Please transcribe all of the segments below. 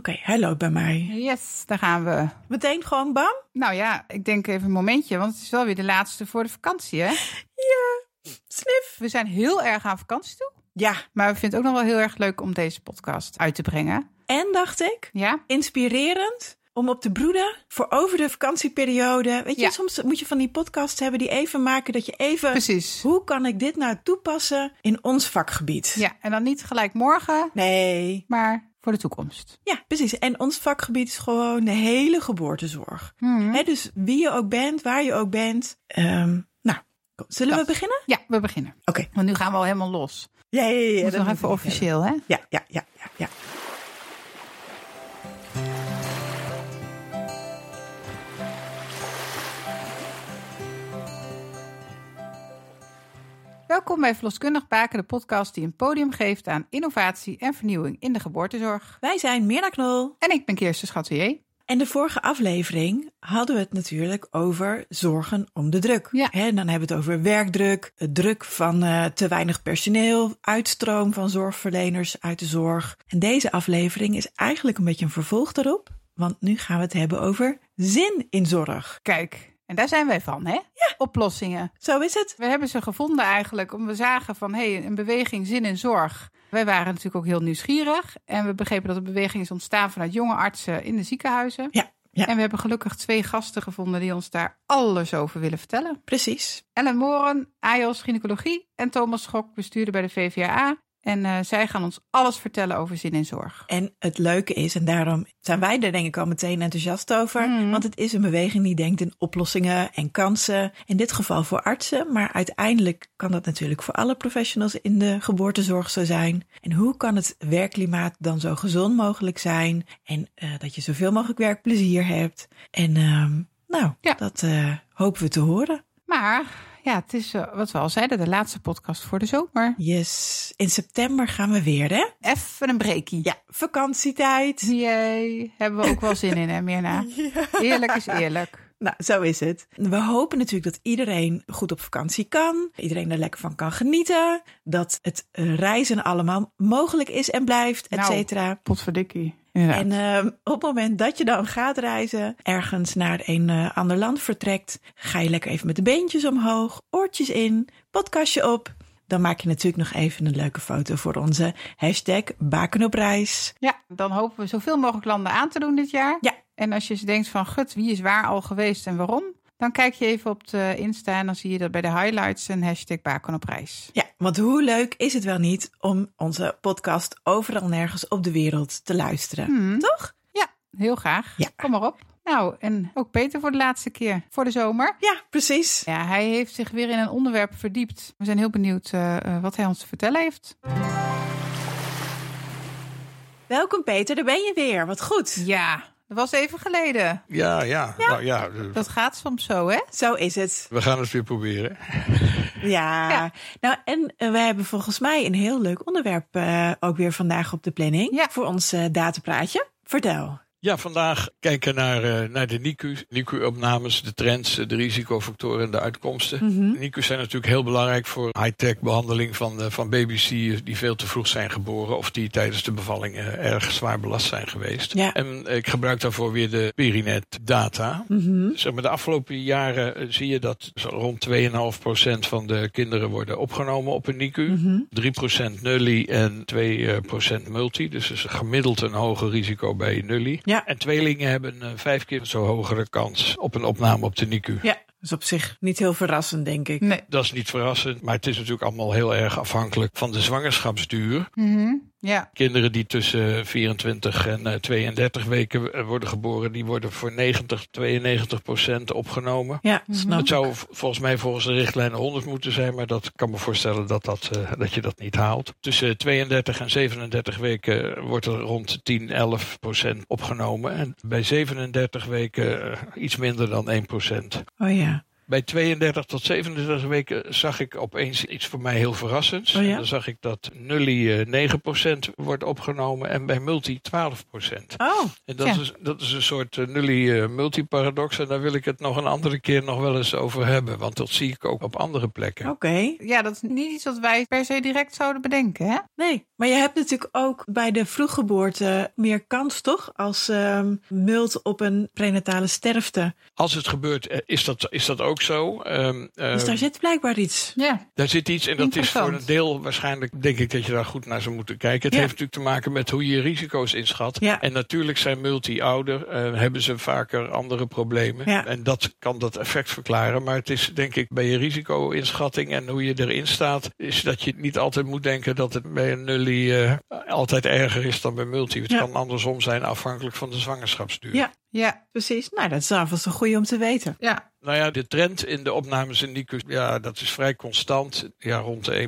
Oké, hij loopt bij mij. Yes, daar gaan we. Meteen gewoon bam? Nou ja, ik denk even een momentje, want het is wel weer de laatste voor de vakantie, hè? Ja, snif. We zijn heel erg aan vakantie toe. Ja. Maar we vinden het ook nog wel heel erg leuk om deze podcast uit te brengen. En dacht ik, Ja? inspirerend om op te broeden voor over de vakantieperiode. Weet je, Ja. soms moet je van die podcasts hebben die even maken dat je even... Precies. Hoe kan ik dit nou toepassen in ons vakgebied? Ja, en dan niet gelijk morgen, Nee. maar voor de toekomst. Ja, precies. En ons vakgebied is gewoon de hele geboortezorg. Hmm. Hè, dus wie je ook bent, waar je ook bent. Zullen we beginnen? Ja, we beginnen. Oké. Want nu gaan we al helemaal los. Ja. Dat is dat nog moet even ik officieel, hè? Ja. Welkom bij Verloskundig Baken, de podcast die een podium geeft aan innovatie en vernieuwing in de geboortezorg. Wij zijn Mirna Knol. En ik ben Kirsten Schatelier. En de vorige aflevering hadden we het natuurlijk over zorgen om de druk. Ja. Hè, en dan hebben we het over werkdruk, druk van te weinig personeel, uitstroom van zorgverleners uit de zorg. En deze aflevering is eigenlijk een beetje een vervolg daarop. Want nu gaan we het hebben over zin in zorg. Kijk, en daar zijn wij van, hè? Ja. Oplossingen. Zo is het. We hebben ze gevonden eigenlijk, omdat we zagen van, een beweging zin in zorg. Wij waren natuurlijk ook heel nieuwsgierig. En we begrepen dat de beweging is ontstaan vanuit jonge artsen in de ziekenhuizen. Ja. En we hebben gelukkig 2 gasten gevonden die ons daar alles over willen vertellen. Precies. Ellen Moren, AJOS Gynaecologie en Thomas Schok, bestuurder bij de VVAA. En zij gaan ons alles vertellen over zin in zorg. En het leuke is, en daarom zijn wij er denk ik al meteen enthousiast over. Want het is een beweging die denkt in oplossingen en kansen. In dit geval voor artsen, maar uiteindelijk kan dat natuurlijk voor alle professionals in de geboortezorg zo zijn. En hoe kan het werkklimaat dan zo gezond mogelijk zijn? En dat je zoveel mogelijk werkplezier hebt. En dat hopen we te horen. Maar ja, het is wat we al zeiden, de laatste podcast voor de zomer. Yes, in september gaan we weer, hè? Even een breakie. Ja, vakantietijd. Jee, hebben we ook wel zin in, hè, Mirna? Ja. Eerlijk is eerlijk. Nou, zo is het. We hopen natuurlijk dat iedereen goed op vakantie kan. Iedereen er lekker van kan genieten. Dat het reizen allemaal mogelijk is en blijft, et cetera. Potverdikkie. En op het moment dat je dan gaat reizen, ergens naar een ander land vertrekt, ga je lekker even met de beentjes omhoog, oortjes in, podcastje op. Dan maak je natuurlijk nog even een leuke foto voor onze #BakenOpReis. Ja, dan hopen we zoveel mogelijk landen aan te doen dit jaar. Ja. En als je denkt van, gut, wie is waar al geweest en waarom? Dan kijk je even op de Insta en dan zie je dat bij de highlights een #BakenOpReis. Ja, want hoe leuk is het wel niet om onze podcast overal nergens op de wereld te luisteren, toch? Ja, heel graag. Ja. Kom maar op. Nou, en ook Peter voor de laatste keer, voor de zomer. Ja, precies. Ja, hij heeft zich weer in een onderwerp verdiept. We zijn heel benieuwd wat hij ons te vertellen heeft. Welkom Peter, daar ben je weer. Wat goed. Ja, dat was even geleden. Ja. Nou, ja. Dat gaat soms zo, hè? Zo is het. We gaan het weer proberen. Ja. Nou en we hebben volgens mij een heel leuk onderwerp ook weer vandaag op de planning. Voor ons datapraatje. Vertel. Ja, vandaag kijken naar de NICU-opnames, de trends, de risicofactoren en de uitkomsten. NICU's zijn natuurlijk heel belangrijk voor high-tech behandeling van baby's die veel te vroeg zijn geboren of die tijdens de bevalling erg zwaar belast zijn geweest. Ja. En ik gebruik daarvoor weer de Perinet-data. Zeg maar, de afgelopen jaren zie je dat zo rond 2,5% van de kinderen worden opgenomen op een NICU. 3% nullie en 2% multi. Dus is gemiddeld een hoger risico bij nullie. Ja. En tweelingen hebben 5 keer zo hogere kans op een opname op de NICU. Ja, dat is op zich niet heel verrassend, denk ik. Nee. Dat is niet verrassend, maar het is natuurlijk allemaal heel erg afhankelijk van de zwangerschapsduur. Ja. Kinderen die tussen 24 en 32 weken worden geboren, die worden voor 92% opgenomen. Ja, snap Het zou volgens mij volgens de richtlijnen 100 moeten zijn, maar dat kan me voorstellen dat je dat niet haalt. Tussen 32 en 37 weken wordt er rond 10-11% opgenomen. En bij 37 weken iets minder dan 1%. Oh ja. Bij 32 tot 37 weken zag ik opeens iets voor mij heel verrassends. Oh ja? En dan zag ik dat Nully 9% wordt opgenomen en bij Multi 12%. Oh, En dat is een soort Nully multiparadox. En daar wil ik het nog een andere keer nog wel eens over hebben. Want dat zie ik ook op andere plekken. oké. Ja, dat is niet iets wat wij per se direct zouden bedenken, hè? Nee, maar je hebt natuurlijk ook bij de vroeggeboorte meer kans, toch? Als mult op een prenatale sterfte. Als het gebeurt, is dat ook zo. Dus daar zit blijkbaar iets. Ja. Daar zit iets en dat is Interessant. voor een deel waarschijnlijk, denk ik dat je daar goed naar zou moeten kijken. Het heeft natuurlijk te maken met hoe je risico's inschat. Ja. En natuurlijk zijn multi ouder, hebben ze vaker andere problemen. Ja. En dat kan dat effect verklaren. Maar het is denk ik bij je risico-inschatting en hoe je erin staat, is dat je niet altijd moet denken dat het bij een Nully altijd erger is dan bij multi. Het kan andersom zijn afhankelijk van de zwangerschapsduur. Ja. Precies. Nou, dat is alvast een goede om te weten. Ja. Nou ja, de trend in de opnames in NICU, dat is vrij constant. Ja, rond de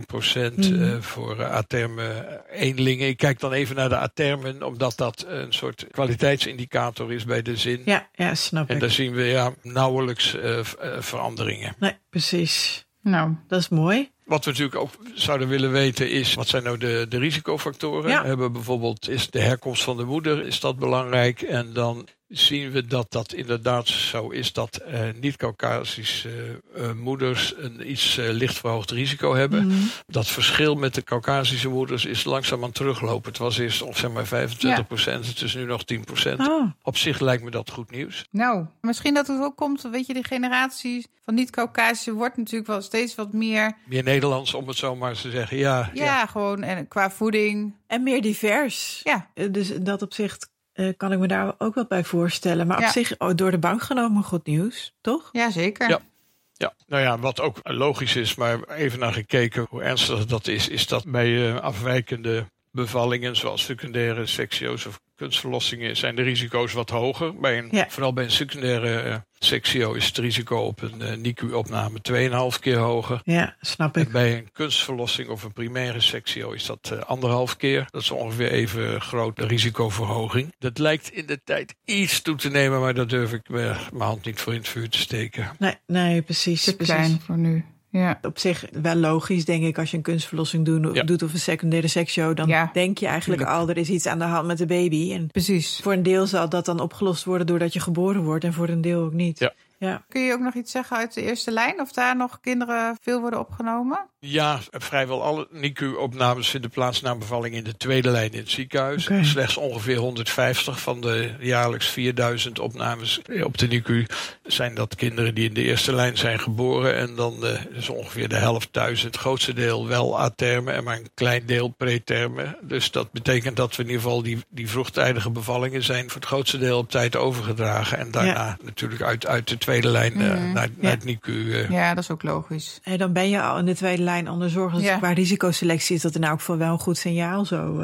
1% voor aterme eenlingen. Ik kijk dan even naar de atermen, omdat dat een soort kwaliteitsindicator is bij de zin. Ja, snap En ik. daar zien we nauwelijks veranderingen. Nee, precies. Nou. Dat is mooi. Wat we natuurlijk ook zouden willen weten is, wat zijn nou de risicofactoren? Ja. We hebben bijvoorbeeld, is de herkomst van de moeder, is dat belangrijk? En dan zien we dat inderdaad zo is dat niet-Caucasische moeders een iets licht verhoogd risico hebben. Dat verschil met de Caucasische moeders is langzaam aan het teruglopen. Het was eerst zeg maar 25%, het is nu nog 10%. Oh. Op zich lijkt me dat goed nieuws. Nou, misschien dat het ook komt, weet je, de generatie van niet-Caucasische wordt natuurlijk wel steeds wat meer. Meer Nederlands, om het zo maar te zeggen. Ja. Gewoon en qua voeding. En meer divers. Ja. Dus in dat opzicht kan ik me daar ook wat bij voorstellen. Maar op zich door de bank genomen goed nieuws, toch? Ja, zeker. Ja, nou ja, wat ook logisch is, maar even naar gekeken hoe ernstig dat is dat bij afwijkende bevallingen, zoals secundaire sectio's of kunstverlossingen, zijn de risico's wat hoger. Vooral bij een secundaire sectio is het risico op een NICU-opname 2,5 keer hoger. Ja, snap ik. En bij een kunstverlossing of een primaire sectio is dat 1,5 keer. Dat is ongeveer even grote risicoverhoging. Dat lijkt in de tijd iets toe te nemen, maar daar durf ik mijn hand niet voor in het vuur te steken. Nee, precies. Te klein voor nu. Ja. Op zich wel logisch, denk ik, als je een kunstverlossing doet of een secundaire sectio, dan denk je eigenlijk al, er is iets aan de hand met de baby. En precies. Voor een deel zal dat dan opgelost worden doordat je geboren wordt en voor een deel ook niet. Ja. Kun je ook nog iets zeggen uit de eerste lijn? Of daar nog kinderen veel worden opgenomen? Ja, vrijwel alle NICU-opnames vinden plaats na bevalling in de tweede lijn in het ziekenhuis. Okay. Slechts ongeveer 150 van de jaarlijks 4000 opnames op de NICU zijn dat kinderen die in de eerste lijn zijn geboren. En dan is ongeveer de helft thuis. Het grootste deel wel aterme en maar een klein deel preterme. Dus dat betekent dat we in ieder geval die vroegtijdige bevallingen zijn voor het grootste deel op tijd overgedragen. En daarna natuurlijk uit de tweede lijn naar het NICU. Ja, dat is ook logisch. En dan ben je al in de tweede lijn onder zorg. Dus qua risicoselectie is dat in elk geval wel een goed signaal.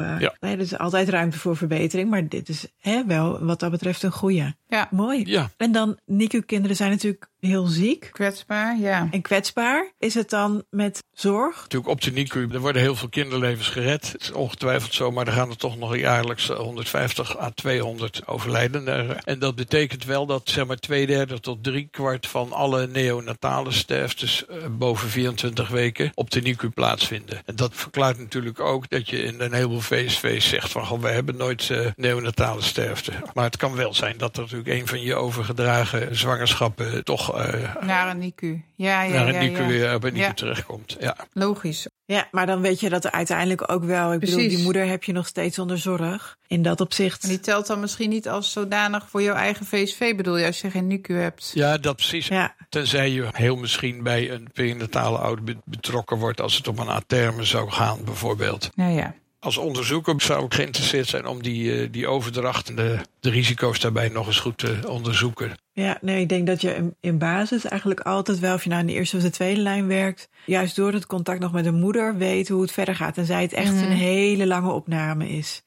Er is altijd ruimte voor verbetering. Maar dit is wel wat dat betreft een goede. Ja. Mooi. Ja. En dan NICU-kinderen zijn natuurlijk heel ziek. Kwetsbaar, ja. En kwetsbaar. Is het dan met zorg? Natuurlijk op de NICU, er worden heel veel kinderlevens gered. Het is ongetwijfeld zo, maar er gaan er toch nog jaarlijks 150 à 200 overlijden. En dat betekent wel dat zeg maar 2/3 tot 3/4 van alle neonatale sterftes boven 24 weken op de NICU plaatsvinden. En dat verklaart natuurlijk ook dat je in een heleboel VSV's zegt van we hebben nooit neonatale sterfte. Maar het kan wel zijn dat er natuurlijk een van je overgedragen zwangerschappen toch naar een NICU. Naar een NICU weer bij NICU terechtkomt. Ja. Logisch. Ja, maar dan weet je dat er uiteindelijk ook wel... Ik bedoel, die moeder heb je nog steeds onder zorg. In dat opzicht. En die telt dan misschien niet als zodanig voor jouw eigen VSV, bedoel je, als je geen NICU hebt? Ja, dat precies. Ja. Tenzij je heel misschien bij een perinatale ouder betrokken wordt als het om een aterme zou gaan, bijvoorbeeld. Ja. Als onderzoeker zou ik geïnteresseerd zijn om die overdracht en de risico's daarbij nog eens goed te onderzoeken. Ja, nee, ik denk dat je in basis eigenlijk altijd wel, of je nou in de eerste of de tweede lijn werkt, juist door het contact nog met de moeder weet hoe het verder gaat. En zij het echt een hele lange opname is. Ja.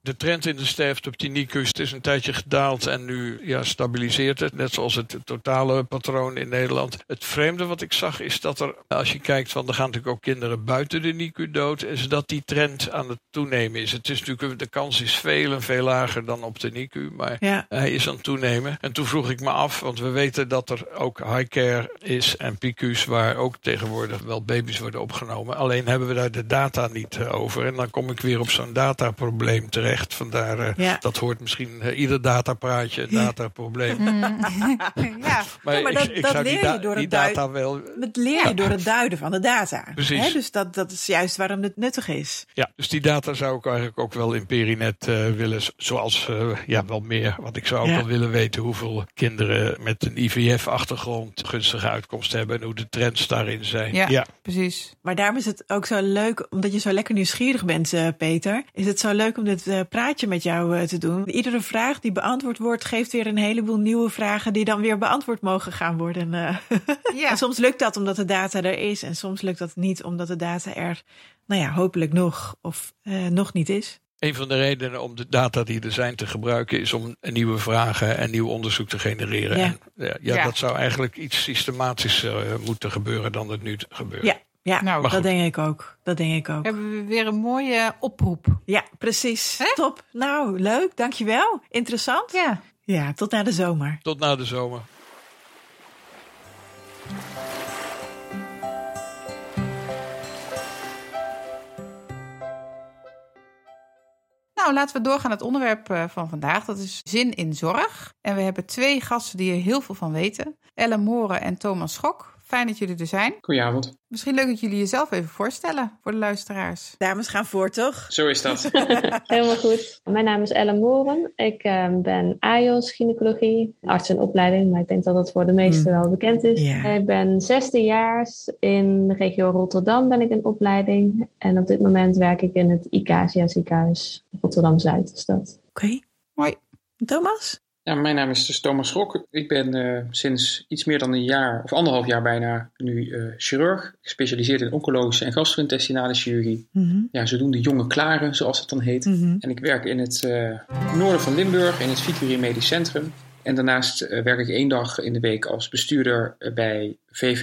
De trend in de sterfte op die NICU's, het is een tijdje gedaald en nu stabiliseert het. Net zoals het totale patroon in Nederland. Het vreemde wat ik zag is dat er, als je kijkt van er gaan natuurlijk ook kinderen buiten de NICU dood, is dat die trend aan het toenemen is. Het is natuurlijk, de kans is veel en veel lager dan op de NICU, maar hij is aan het toenemen. En toen vroeg ik me af, want we weten dat er ook high care is en PICU's waar ook tegenwoordig wel baby's worden opgenomen. Alleen hebben we daar de data niet over. En dan kom ik weer op zo'n dataprobleem terecht. Vandaar, dat hoort misschien ieder datapraatje, een dataprobleem. Maar ik zou die data wel... Dat leer je door het duiden van de data. Precies. Dus dat is juist waarom het nuttig is. Ja, dus die data zou ik eigenlijk ook wel in Perinet willen. Zoals wel meer. Want ik zou ook wel willen weten hoeveel kinderen met een IVF-achtergrond gunstige uitkomst hebben. En hoe de trends daarin zijn. Ja, precies. Maar daarom is het ook zo leuk, omdat je zo lekker nieuwsgierig bent, Peter. Is het zo leuk om dit praatje met jou te doen. Iedere vraag die beantwoord wordt, geeft weer een heleboel nieuwe vragen die dan weer beantwoord mogen gaan worden. En soms lukt dat omdat de data er is. En soms lukt dat niet omdat de data er, hopelijk nog nog niet is. Een van de redenen om de data die er zijn te gebruiken is om nieuwe vragen en nieuw onderzoek te genereren. Ja. En dat zou eigenlijk iets systematischer moeten gebeuren dan het nu gebeurt. Ja, dat denk ik ook. Hebben we weer een mooie oproep. Ja, precies. Top. Nou, leuk. Dankjewel. Interessant. Ja, tot na de zomer. Tot na de zomer. Nou, laten we doorgaan naar het onderwerp van vandaag. Dat is zin in zorg. En we hebben 2 gasten die er heel veel van weten. Ellen Mooren en Thomas Schok. Fijn dat jullie er zijn. Goedenavond. Misschien leuk dat jullie jezelf even voorstellen voor de luisteraars. Dames gaan voor, toch? Zo is dat. Helemaal goed. Mijn naam is Ellen Mooren. Ik ben AJOS gynaecologie, arts in opleiding, maar ik denk dat dat voor de meesten wel bekend is. Yeah. Ik ben 16-jaars. In de regio Rotterdam ben ik in opleiding. En op dit moment werk ik in het ICASIA ziekenhuis Rotterdam-Zuid. Is dat. Oké. Mooi. Thomas? Ja, mijn naam is dus Thomas Schok. Ik ben sinds iets meer dan een jaar, of 1,5 jaar bijna, nu chirurg. Gespecialiseerd in oncologische en gastro-intestinale chirurgie. Mm-hmm. Ja, zodoende jonge klaren, zoals het dan heet. Mm-hmm. En ik werk in het noorden van Limburg, in het Victorie Medisch Centrum. En daarnaast werk ik 1 dag in de week als bestuurder bij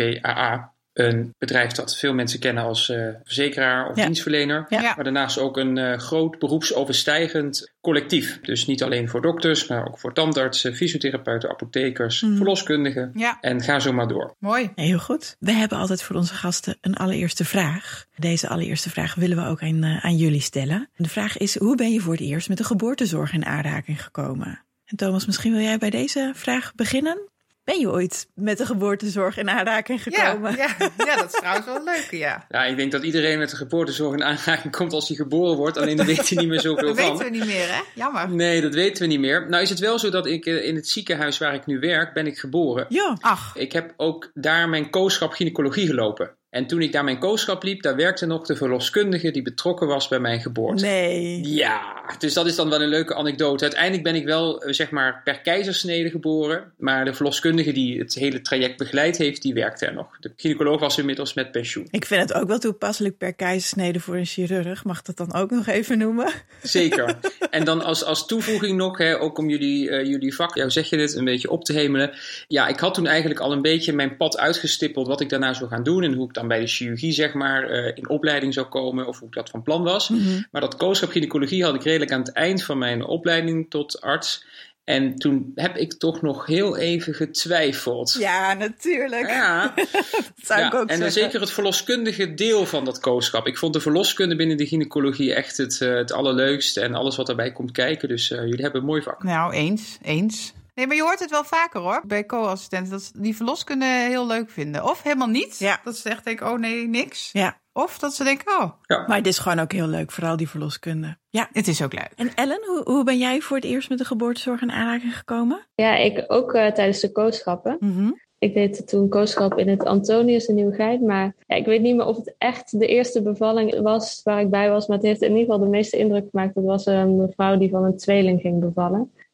VVAA. Een bedrijf dat veel mensen kennen als verzekeraar of dienstverlener. Ja. Maar daarnaast ook een groot beroepsoverstijgend collectief. Dus niet alleen voor dokters, maar ook voor tandartsen, fysiotherapeuten, apothekers, verloskundigen. Ja. En ga zo maar door. Mooi. Heel goed. We hebben altijd voor onze gasten een allereerste vraag. Deze allereerste vraag willen we ook aan jullie stellen. De vraag is, hoe ben je voor het eerst met de geboortezorg in aanraking gekomen? En Thomas, misschien wil jij bij deze vraag beginnen? Ben je ooit met de geboortezorg in aanraking gekomen? Ja, dat is trouwens wel leuk, ja. Ja, ik denk dat iedereen met de geboortezorg in aanraking komt als hij geboren wordt. Alleen dan weet hij niet meer zoveel van. Dat weten we niet meer, hè? Jammer. Nee, dat weten we niet meer. Nou is het wel zo dat ik in het ziekenhuis waar ik nu werk, ben ik geboren. Ja. Ach. Ik heb ook daar mijn kooschap gynaecologie gelopen. En toen ik daar mijn kooschap liep, daar werkte nog de verloskundige die betrokken was bij mijn geboorte. Nee. Ja, dus dat is dan wel een leuke anekdote. Uiteindelijk ben ik wel, zeg maar, per keizersnede geboren. Maar de verloskundige die het hele traject begeleid heeft, die werkte er nog. De gynaecoloog was inmiddels met pensioen. Ik vind het ook wel toepasselijk per keizersnede voor een chirurg. Mag dat dan ook nog even noemen? Zeker. En dan als toevoeging nog, ook om jullie vak, hoe zeg je dit, een beetje op te hemelen. Ja, ik had toen eigenlijk al een beetje mijn pad uitgestippeld wat ik daarna zou gaan doen. En hoe ik dan bij de chirurgie, zeg maar, in opleiding zou komen. Of hoe ik dat van plan was. Mm-hmm. Maar dat kooschap gynaecologie had ik redelijk aan het eind van mijn opleiding tot arts. En toen heb ik toch nog heel even getwijfeld. Ja, natuurlijk. Ja, dat zou ik ook en zeggen. Zeker het verloskundige deel van dat kooschap. Ik vond de verloskunde binnen de gynaecologie echt het allerleukste. En alles wat daarbij komt kijken. Dus jullie hebben een mooi vak. Nou, eens. Nee, maar je hoort het wel vaker hoor, bij co-assistenten. Dat ze die verloskunde heel leuk vinden. Of helemaal niet. Ja. Dat ze echt denken, oh nee, niks. Ja. Of dat ze denken, oh. Ja. Maar het is gewoon ook heel leuk, vooral die verloskunde. Ja, het is ook leuk. En Ellen, hoe ben jij voor het eerst met de geboortezorg in aanraking gekomen? Ja, ik ook tijdens de kooschappen. Mm-hmm. Ik deed toen kooschap in het Antonius in Nieuwegein. Maar ja, ik weet niet meer of het echt de eerste bevalling was waar ik bij was. Maar het heeft in ieder geval de meeste indruk gemaakt. Dat was een mevrouw die van een tweeling ging bevallen.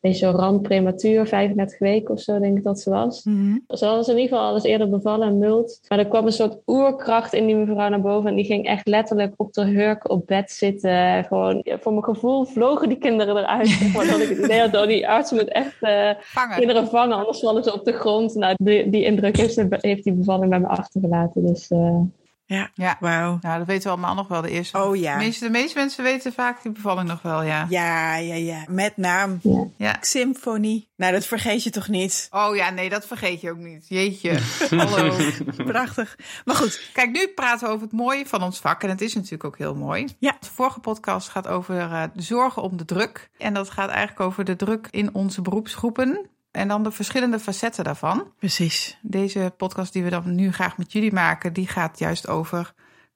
beetje randprematuur, 35 weken of zo denk ik dat ze was. Mhm. Ze was in ieder geval al eens eerder bevallen en mult. Maar er kwam een soort oerkracht in die mevrouw naar boven. En die ging echt letterlijk op de hurk op bed zitten. Gewoon, voor mijn gevoel vlogen die kinderen eruit. Maar dat ik het idee had, die arts moet echt kinderen vangen. Anders vallen ze op de grond. Nou, die indruk heeft die bevalling bij me achtergelaten. Dus... Ja, wauw. Nou, dat weten we allemaal nog wel. De eerste. Oh ja. De meeste mensen weten vaak die bevalling nog wel, ja. Ja. Met naam. Ja. Symfonie. Nou, dat vergeet je toch niet? Oh ja, nee, dat vergeet je ook niet. Jeetje. Hallo. Prachtig. Maar goed. Kijk, nu praten we over het mooie van ons vak. En het is natuurlijk ook heel mooi. Ja. De vorige podcast gaat over de zorgen om de druk. En dat gaat eigenlijk over de druk in onze beroepsgroepen. En dan de verschillende facetten daarvan. Precies. Deze podcast die we dan nu graag met jullie maken, die gaat juist over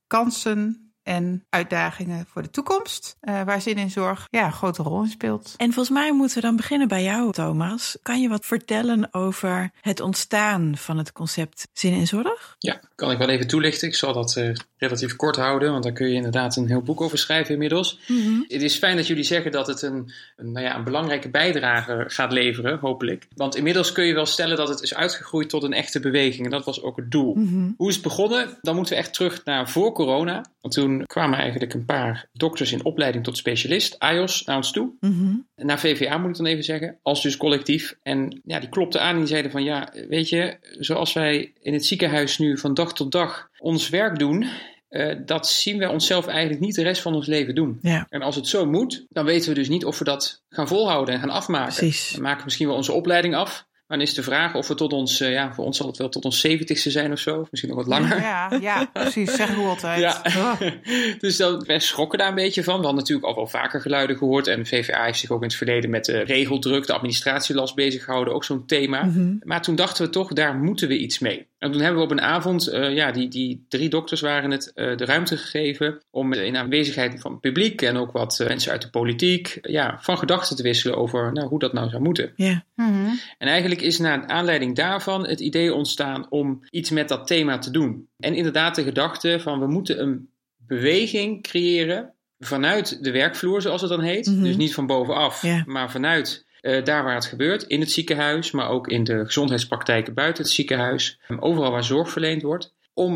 kansen en uitdagingen voor de toekomst. Waar zin in zorg een grote rol in speelt. En volgens mij moeten we dan beginnen bij jou, Thomas. Kan je wat vertellen over het ontstaan van het concept zin in zorg? Ja, kan ik wel even toelichten. Ik zal dat relatief kort houden, want daar kun je inderdaad een heel boek over schrijven inmiddels. Mm-hmm. Het is fijn dat jullie zeggen dat het een belangrijke bijdrage gaat leveren, hopelijk. Want inmiddels kun je wel stellen dat het is uitgegroeid tot een echte beweging. En dat was ook het doel. Mm-hmm. Hoe is het begonnen? Dan moeten we echt terug naar voor corona. Want toen kwamen eigenlijk een paar dokters in opleiding tot specialist, AIOS, naar ons toe. Mm-hmm. Naar VVA moet ik dan even zeggen, als dus collectief. En die klopten aan en die zeiden van weet je, zoals wij in het ziekenhuis nu van dag tot dag ons werk doen, dat zien wij onszelf eigenlijk niet de rest van ons leven doen. Ja. En als het zo moet, dan weten we dus niet of we dat gaan volhouden en gaan afmaken. Precies. Dan maken we misschien wel onze opleiding af. Maar dan is de vraag of we tot ons, voor ons zal het wel tot ons 70ste zijn of zo. Of misschien nog wat langer. Ja, precies. Zeggen we altijd. Ja. Oh. Dus wij schrokken daar een beetje van. We hadden natuurlijk al wel vaker geluiden gehoord. En VVA heeft zich ook in het verleden met de regeldruk, de administratielast bezig gehouden. Ook zo'n thema. Mm-hmm. Maar toen dachten we toch, daar moeten we iets mee. En toen hebben we op een avond, die 3 dokters waren het, de ruimte gegeven om in aanwezigheid van het publiek en ook wat mensen uit de politiek, van gedachten te wisselen over hoe dat nou zou moeten. Yeah. Mm-hmm. En eigenlijk is naar aanleiding daarvan het idee ontstaan om iets met dat thema te doen. En inderdaad de gedachte van we moeten een beweging creëren vanuit de werkvloer, zoals het dan heet. Mm-hmm. Dus niet van bovenaf, maar vanuit daar waar het gebeurt, in het ziekenhuis, maar ook in de gezondheidspraktijken buiten het ziekenhuis, overal waar zorg verleend wordt,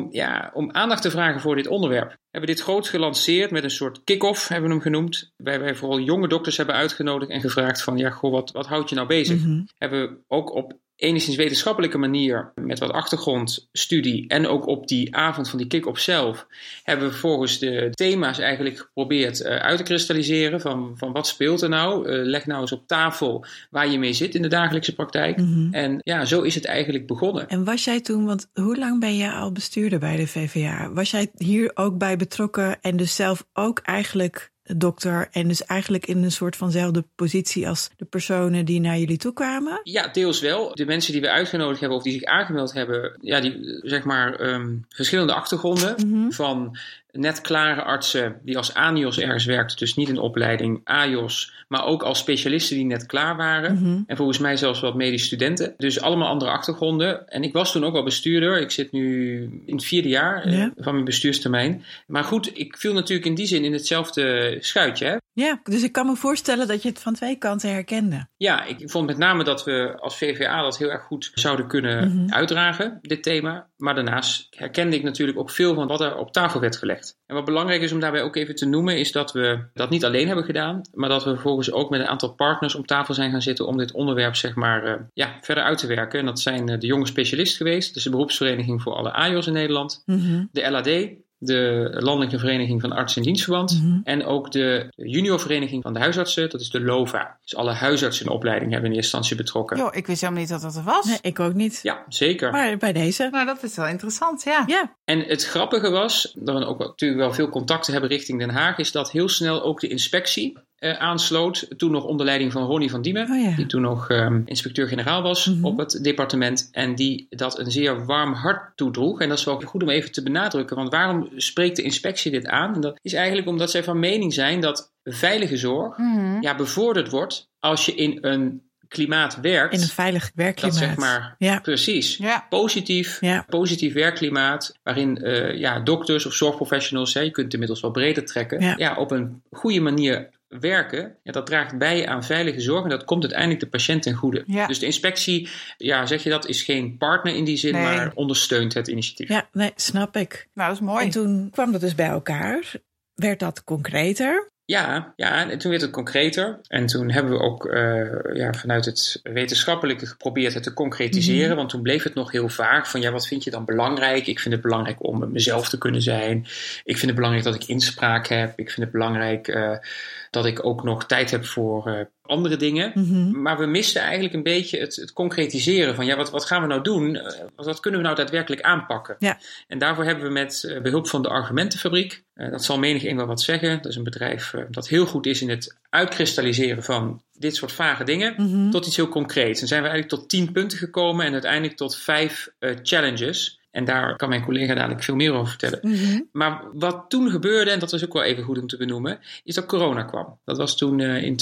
om aandacht te vragen voor dit onderwerp. We hebben dit groots gelanceerd met een soort kick-off, hebben we hem genoemd, waarbij wij vooral jonge dokters hebben uitgenodigd en gevraagd van, wat houdt je nou bezig? Mm-hmm. Hebben we ook op enigszins wetenschappelijke manier, met wat achtergrondstudie en ook op die avond van die kick-off zelf, hebben we volgens de thema's eigenlijk geprobeerd uit te kristalliseren van wat speelt er nou? Leg nou eens op tafel waar je mee zit in de dagelijkse praktijk. Mm-hmm. En zo is het eigenlijk begonnen. En was jij toen, want hoe lang ben jij al bestuurder bij de VVA? Was jij hier ook bij betrokken en dus zelf ook eigenlijk dokter en dus eigenlijk in een soort vanzelfde positie als de personen die naar jullie toe kwamen? Ja, deels wel. De mensen die we uitgenodigd hebben of die zich aangemeld hebben, die verschillende achtergronden, mm-hmm, van net klare artsen die als ANIOS ergens werkten, dus niet in opleiding, AIOS, maar ook als specialisten die net klaar waren. Mm-hmm. En volgens mij zelfs wat medische studenten. Dus allemaal andere achtergronden. En ik was toen ook al bestuurder. Ik zit nu in het 4e jaar van mijn bestuurstermijn. Maar goed, ik viel natuurlijk in die zin in hetzelfde schuitje. Hè? Ja, dus ik kan me voorstellen dat je het van 2 kanten herkende. Ja, ik vond met name dat we als VVA dat heel erg goed zouden kunnen uitdragen, dit thema. Maar daarnaast herkende ik natuurlijk ook veel van wat er op tafel werd gelegd. En wat belangrijk is om daarbij ook even te noemen, is dat we dat niet alleen hebben gedaan, maar dat we vervolgens ook met een aantal partners om tafel zijn gaan zitten om dit onderwerp verder uit te werken. En dat zijn de jonge specialisten geweest, dus de beroepsvereniging voor alle AIOS in Nederland, de LAD, de Landelijke Vereniging van Artsen in Dienstverband, en ook de juniorvereniging van de huisartsen, dat is de LOVA. Dus alle huisartsen in opleiding hebben in eerste instantie betrokken. Jo, ik wist helemaal niet dat dat er was. Nee, ik ook niet. Ja, zeker. Maar bij deze. Nou, dat is wel interessant, ja. En het grappige was, dat we ook natuurlijk wel veel contacten hebben richting Den Haag, is dat heel snel ook de inspectie aansloot. Toen nog onder leiding van Ronnie van Diemen, die toen nog inspecteur-generaal was op het departement. En die dat een zeer warm hart toedroeg. En dat is wel goed om even te benadrukken. Want waarom spreekt de inspectie dit aan? En dat is eigenlijk omdat zij van mening zijn dat veilige zorg bevorderd wordt als je in een klimaat werkt. In een veilig werkklimaat. Dat precies. Ja. Positief werkklimaat, waarin dokters of zorgprofessionals, je kunt het inmiddels wel breder trekken, op een goede manier werken, dat draagt bij aan veilige zorg en dat komt uiteindelijk de patiënt ten goede. Ja. Dus de inspectie, zeg je dat, is geen partner in die zin, maar ondersteunt het initiatief. Ja, nee, snap ik. Nou, dat is mooi. En toen kwam dat dus bij elkaar. Werd dat concreter? Ja, en toen werd het concreter. En toen hebben we ook vanuit het wetenschappelijke geprobeerd het te concretiseren. Want toen bleef het nog heel vaag van wat vind je dan belangrijk? Ik vind het belangrijk om mezelf te kunnen zijn. Ik vind het belangrijk dat ik inspraak heb. Ik vind het belangrijk dat ik ook nog tijd heb voor andere dingen. Maar we misten eigenlijk een beetje het concretiseren van wat gaan we nou doen? Wat kunnen we nou daadwerkelijk aanpakken? Ja. En daarvoor hebben we met behulp van de Argumentenfabriek, dat zal menigeen wel wat zeggen, dat is een bedrijf dat heel goed is in het uitkristalliseren van dit soort vage dingen, tot iets heel concreets. En zijn we eigenlijk tot 10 punten gekomen en uiteindelijk tot 5 challenges. En daar kan mijn collega dadelijk veel meer over vertellen. Maar wat toen gebeurde, en dat was ook wel even goed om te benoemen, is dat corona kwam. Dat was toen in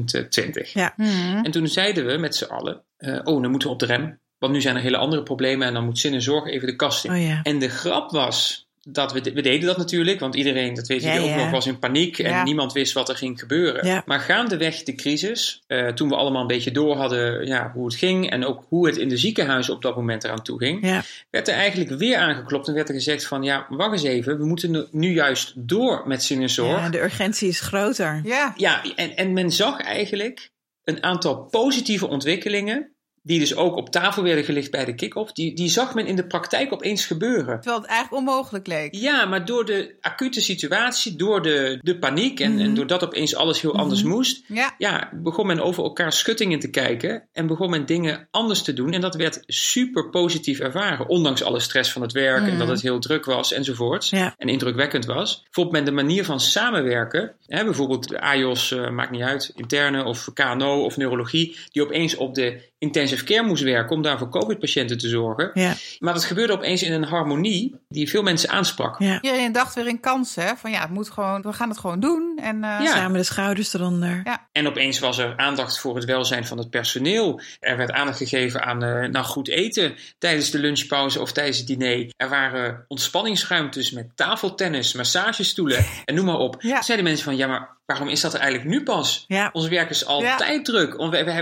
2020. Ja. En toen zeiden we met z'n allen, dan moeten we op de rem. Want nu zijn er hele andere problemen en dan moet Zin en Zorg even de kast in. Oh, ja. En de grap was dat we deden dat natuurlijk, want iedereen, dat weet je ook nog, was in paniek en niemand wist wat er ging gebeuren. Ja. Maar gaandeweg de crisis, toen we allemaal een beetje door hadden hoe het ging en ook hoe het in de ziekenhuizen op dat moment eraan toe ging, werd er eigenlijk weer aangeklopt en werd er gezegd van wacht eens even, we moeten nu juist door met Zin en Zorg. Ja, de urgentie is groter. Ja, en men zag eigenlijk een aantal positieve ontwikkelingen die dus ook op tafel werden gelegd bij de kick-off, die zag men in de praktijk opeens gebeuren. Terwijl het eigenlijk onmogelijk leek. Ja, maar door de acute situatie, door de paniek en doordat opeens alles heel anders moest, begon men over elkaar schuttingen te kijken en begon men dingen anders te doen. En dat werd super positief ervaren, ondanks alle stress van het werk en dat het heel druk was enzovoorts. En indrukwekkend was. Vond men de manier van samenwerken, bijvoorbeeld de AJOS, maakt niet uit, interne of KNO of neurologie, die opeens op de intensive care moest werken om daar voor COVID-patiënten te zorgen. Ja. Maar dat gebeurde opeens in een harmonie die veel mensen aansprak. Ja. Iedereen dacht weer in kansen, van het moet gewoon, we gaan het gewoon doen. En, samen de schouders eronder. Ja. En opeens was er aandacht voor het welzijn van het personeel. Er werd aandacht gegeven aan goed eten tijdens de lunchpauze of tijdens het diner. Er waren ontspanningsruimtes met tafeltennis, massagestoelen en noem maar op. Ja. Zeiden mensen van, maar waarom is dat er eigenlijk nu pas? Ja. Ons werk is altijd druk.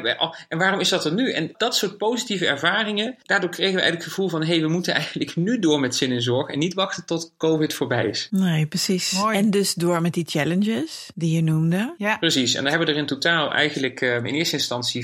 En waarom is dat er nu? En dat soort positieve ervaringen, daardoor kregen we eigenlijk het gevoel van, we moeten eigenlijk nu door met Zin en Zorg en niet wachten tot COVID voorbij is. Nee, precies. Mooi. En dus door met die challenges die je noemde. Ja. Precies. En daar hebben we er in totaal eigenlijk in eerste instantie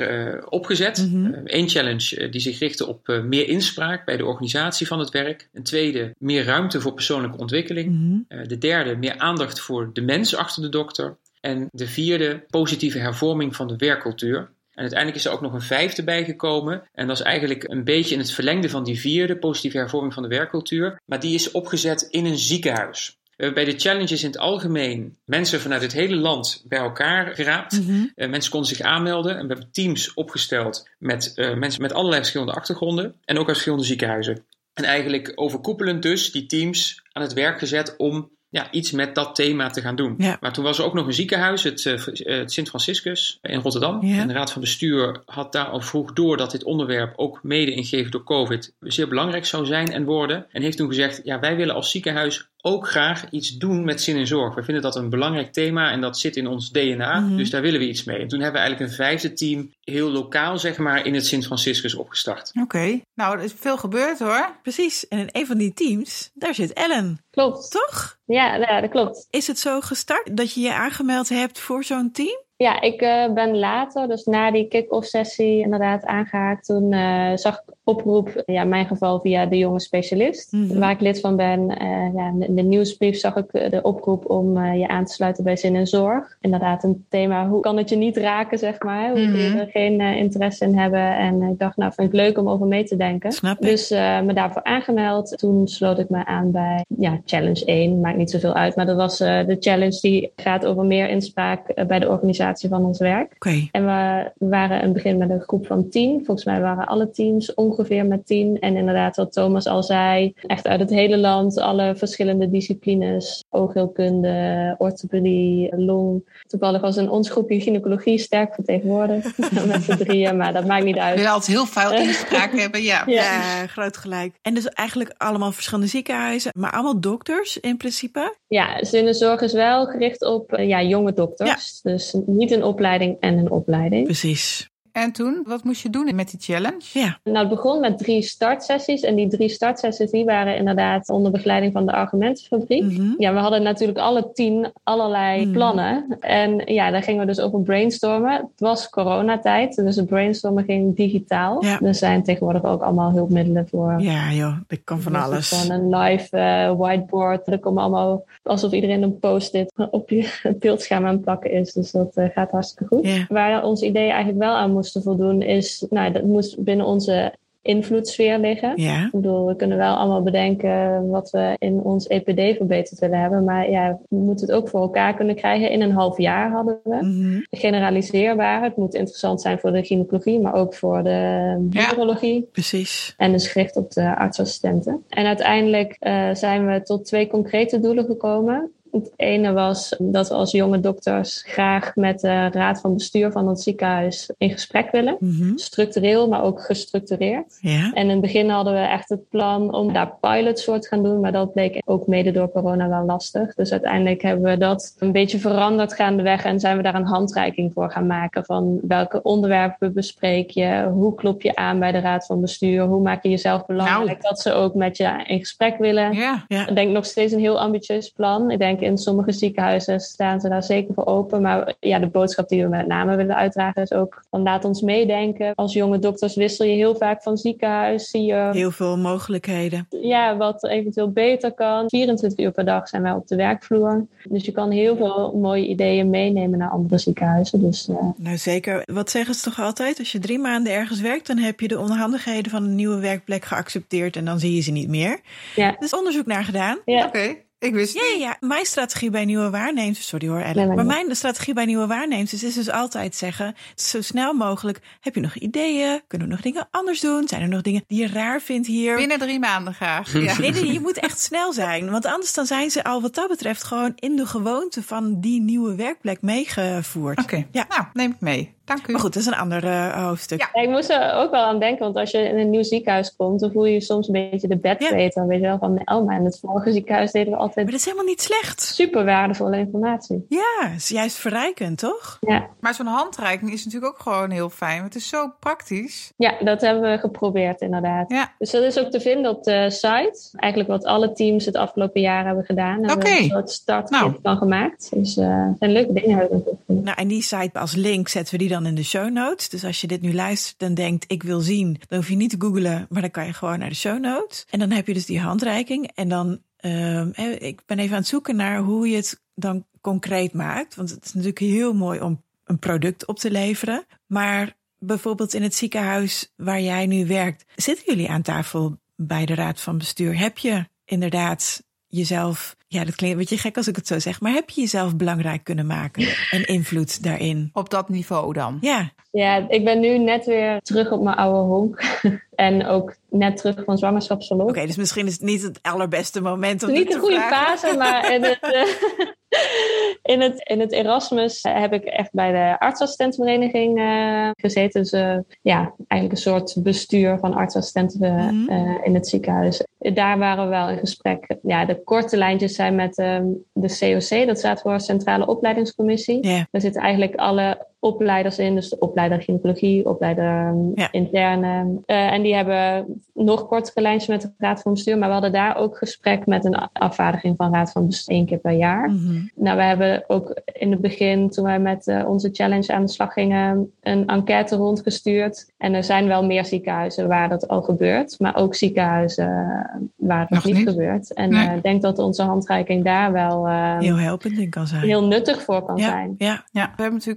4 opgezet. 1 challenge die zich richtte op meer inspraak bij de organisatie van het werk. Een tweede, meer ruimte voor persoonlijke ontwikkeling. De derde, meer aandacht voor de mens achter de dokter. En de 4e, positieve hervorming van de werkcultuur. En uiteindelijk is er ook nog een 5e bijgekomen. En dat is eigenlijk een beetje in het verlengde van die 4e, positieve hervorming van de werkcultuur. Maar die is opgezet in een ziekenhuis. We hebben bij de challenges in het algemeen mensen vanuit het hele land bij elkaar geraapt. Mensen konden zich aanmelden en we hebben teams opgesteld met mensen met allerlei verschillende achtergronden. En ook uit verschillende ziekenhuizen. En eigenlijk overkoepelend dus die teams aan het werk gezet om iets met dat thema te gaan doen. Ja. Maar toen was er ook nog een ziekenhuis, het Sint Franciscus in Rotterdam. Ja. En de Raad van Bestuur had daar al vroeg door dat dit onderwerp ook mede ingegeven door COVID zeer belangrijk zou zijn en worden. En heeft toen gezegd, wij willen als ziekenhuis ook graag iets doen met Zin en Zorg. We vinden dat een belangrijk thema en dat zit in ons DNA. Dus daar willen we iets mee. En toen hebben we eigenlijk een 5e team heel lokaal, in het Sint Franciscus opgestart. Oké. Nou, er is veel gebeurd hoor. Precies. En in een van die teams, daar zit Ellen. Klopt. Toch? Ja, dat klopt. Is het zo gestart dat je je aangemeld hebt voor zo'n team? Ja, ik ben later, dus na die kick-off sessie inderdaad aangehaakt. Toen zag ik oproep, in mijn geval via de jonge specialist, waar ik lid van ben. In de nieuwsbrief zag ik de oproep om je aan te sluiten bij Zin en Zorg. Inderdaad een thema, hoe kan het je niet raken, zeg maar. Hoe kun je er geen interesse in hebben. En ik dacht, vind ik leuk om over mee te denken. Snap ik. Dus me daarvoor aangemeld. Toen sloot ik me aan bij challenge 1. Maakt niet zoveel uit, maar dat was de challenge die gaat over meer inspraak bij de organisatie organisatie van ons werk. Oké. En we waren in het begin met een groep van 10. Volgens mij waren alle teams ongeveer met 10. En inderdaad, wat Thomas al zei, echt uit het hele land, alle verschillende disciplines, oogheelkunde, orthopedie, long. Toevallig was in ons groepje gynaecologie sterk vertegenwoordigd met z'n 3, maar dat maakt niet uit. We willen altijd heel veel inspraak hebben, ja. Ja, groot gelijk. En dus eigenlijk allemaal verschillende ziekenhuizen, maar allemaal dokters in principe? Ja, zinnenzorg is wel gericht op jonge dokters. Ja. Dus niet een opleiding en een opleiding. Precies. En toen, wat moest je doen met die challenge? Ja. Nou, het begon met 3 startsessies. En die 3 startsessies die waren inderdaad onder begeleiding van de Argumentenfabriek. Mm-hmm. Ja, we hadden natuurlijk alle 10 allerlei plannen. En ja, daar gingen we dus over brainstormen. Het was coronatijd, dus het brainstormen ging digitaal. Ja. Er zijn tegenwoordig ook allemaal hulpmiddelen voor. Ja joh, dat kan van alles. Van een live whiteboard. Er komen allemaal alsof iedereen een post-it op je beeldscherm aan het plakken is. Dus dat gaat hartstikke goed. Ja. Waar ons idee eigenlijk wel aan moesten voldoen is, dat moest binnen onze invloedssfeer liggen. Ja. Ik bedoel, we kunnen wel allemaal bedenken wat we in ons EPD verbeterd willen hebben. Maar ja, we moeten het ook voor elkaar kunnen krijgen. In een half jaar hadden we. Mm-hmm. Generaliseerbaar. Het moet interessant zijn voor de gynaecologie, maar ook voor de urologie. Precies. En dus gericht op de artsassistenten. En uiteindelijk zijn we tot 2 concrete doelen gekomen. Het ene was dat we als jonge dokters graag met de raad van bestuur van het ziekenhuis in gesprek willen. Mm-hmm. Structureel, maar ook gestructureerd. Ja. En in het begin hadden we echt het plan om daar pilots voor te gaan doen. Maar dat bleek ook mede door corona wel lastig. Dus uiteindelijk hebben we dat een beetje veranderd gaandeweg. En zijn we daar een handreiking voor gaan maken. Van welke onderwerpen bespreek je? Hoe klop je aan bij de raad van bestuur? Hoe maak je jezelf belangrijk dat ze ook met je in gesprek willen? Ja. Ja. Ik denk nog steeds een heel ambitieus plan. Ik denk in sommige ziekenhuizen staan ze daar zeker voor open. Maar ja, de boodschap die we met name willen uitdragen is ook van laat ons meedenken. Als jonge dokters wissel je heel vaak van ziekenhuis. Zie je Heel veel mogelijkheden. ja, wat eventueel beter kan. 24 uur per dag zijn wij op de werkvloer. Dus je kan heel veel mooie ideeën meenemen naar andere ziekenhuizen. Dus, Nou zeker. Wat zeggen ze toch altijd? Als je 3 maanden ergens werkt, dan heb je de onhandigheden van een nieuwe werkplek geaccepteerd en dan zie je ze niet meer. ja. Er is onderzoek naar gedaan. Ja. Oké. Ik wist het niet. Ja. Mijn strategie bij nieuwe waarnemers... Sorry hoor, Ellen. Nee, maar mijn strategie bij nieuwe waarnemers is dus altijd zeggen, zo snel mogelijk, heb je nog ideeën? Kunnen we nog dingen anders doen? Zijn er nog dingen die je raar vindt hier? Binnen 3 maanden graag. Ja. Nee, je moet echt snel zijn. Want anders dan zijn ze al wat dat betreft gewoon in de gewoonte van die nieuwe werkplek meegevoerd. Oké. Ja. Nou, neem ik mee. Dank u. Maar goed, dat is een ander hoofdstuk. Ja. Ja, ik moest er ook wel aan denken, want als je in een nieuw ziekenhuis komt, dan voel je je soms een beetje de bedweter. Weet je wel, van maar in het vorige ziekenhuis deden we altijd Maar dat is helemaal niet slecht. super waardevolle informatie. Ja, is juist verrijkend, toch? Ja. Maar zo'n handreiking is natuurlijk ook gewoon heel fijn. Het is zo praktisch. Ja, dat hebben we geprobeerd inderdaad. Ja. Dus dat is ook te vinden op de site. Eigenlijk wat alle teams het afgelopen jaar hebben gedaan. Daar hebben we een soort startkit van gemaakt. Dus zijn leuke dingen hebben we gevonden. Nou, en die site als link zetten we die dan in de show notes. Dus als je dit nu luistert en denkt, ik wil zien, dan hoef je niet te googlen, maar dan kan je gewoon naar de show notes. En dan heb je dus die handreiking. En dan, ik ben even aan het zoeken naar hoe je het dan concreet maakt. Want het is natuurlijk heel mooi om een product op te leveren. Maar bijvoorbeeld in het ziekenhuis waar jij nu werkt, zitten jullie aan tafel bij de raad van bestuur? Heb je inderdaad jezelf, ja, dat klinkt een beetje gek als ik het zo zeg, maar heb je jezelf belangrijk kunnen maken en invloed daarin? Op dat niveau dan. Ja. Ja, ik ben nu net weer terug op mijn oude honk. En ook net terug van zwangerschapsverlof. Oké, dus misschien is het niet het allerbeste moment om niet dit de te goede vragen. fase, maar in het Erasmus heb ik echt bij de artsassistentenvereniging gezeten. Dus eigenlijk een soort bestuur van artsassistenten in het ziekenhuis. Daar waren we wel in gesprek. Ja, de korte lijntjes zijn met de COC, dat staat voor Centrale Opleidingscommissie. Yeah. Daar zitten eigenlijk alle opleiders in, dus de opleider gynaecologie, opleider interne. En die hebben nog kortere lijntjes met de raad van bestuur, maar we hadden daar ook gesprek met een afvaardiging van raad van bestuur 1 keer per jaar. Mm-hmm. Nou, we hebben ook in het begin, toen wij met onze challenge aan de slag gingen, een enquête rondgestuurd. En er zijn wel meer ziekenhuizen waar dat al gebeurt, maar ook ziekenhuizen waar het nog niet gebeurt. En ik denk dat onze handreiking daar wel heel helpend in kan zijn. Heel nuttig voor kan zijn. Ja. We hebben natuurlijk een podcast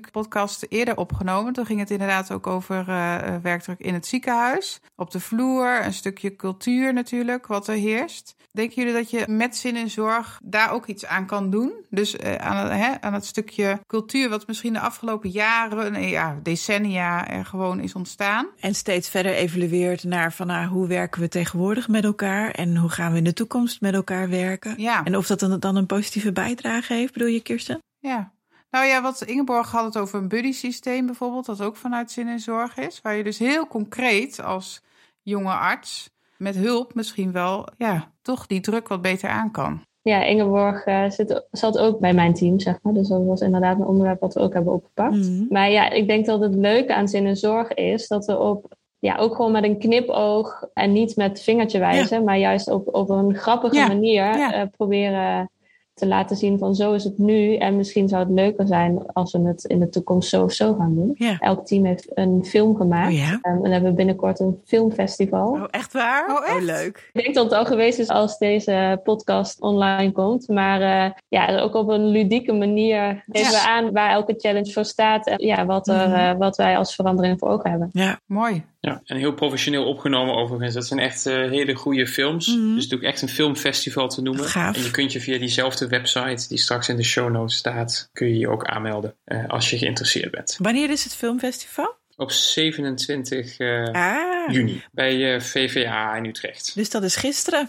podcast eerder opgenomen. Toen ging het inderdaad ook over werkdruk in het ziekenhuis. Op de vloer, een stukje cultuur natuurlijk, wat er heerst. Denken jullie dat je met Zin in Zorg daar ook iets aan kan doen? Dus aan het stukje cultuur wat misschien de afgelopen jaren, decennia er gewoon is ontstaan. En steeds verder evalueert naar van hoe werken we tegenwoordig met elkaar en hoe gaan we in de toekomst met elkaar werken. Ja. En of dat dan een positieve bijdrage heeft, bedoel je, Kirsten? Ja. Nou ja, wat Ingeborg had het over een buddy-systeem bijvoorbeeld, dat ook vanuit Zin in Zorg is. Waar je dus heel concreet als jonge arts met hulp misschien wel toch die druk wat beter aan kan. Ja, Ingeborg zat ook bij mijn team, zeg maar. Dus dat was inderdaad een onderwerp wat we ook hebben opgepakt. Mm-hmm. Maar ja, ik denk dat het leuke aan Zin in Zorg is dat we ook gewoon met een knipoog en niet met vingertje wijzen, maar juist op een grappige manier proberen te laten zien van zo is het nu. En misschien zou het leuker zijn als we het in de toekomst zo of zo gaan doen. Ja. Elk team heeft een film gemaakt. En dan hebben we binnenkort een filmfestival. Oh, echt waar? Oh, echt? Leuk. Ik denk dat het al geweest is als deze podcast online komt. Maar ook op een ludieke manier geven we aan waar elke challenge voor staat. En wat wij als verandering voor ogen hebben. Ja, mooi. Ja, en heel professioneel opgenomen overigens. Dat zijn echt hele goede films. Mm-hmm. Dus het is ook echt een filmfestival te noemen. Gaaf. En je kunt je via diezelfde website die straks in de show notes staat, kun je je ook aanmelden als je geïnteresseerd bent. Wanneer is het filmfestival? Op 27 juni bij VVA in Utrecht. Dus dat is gisteren.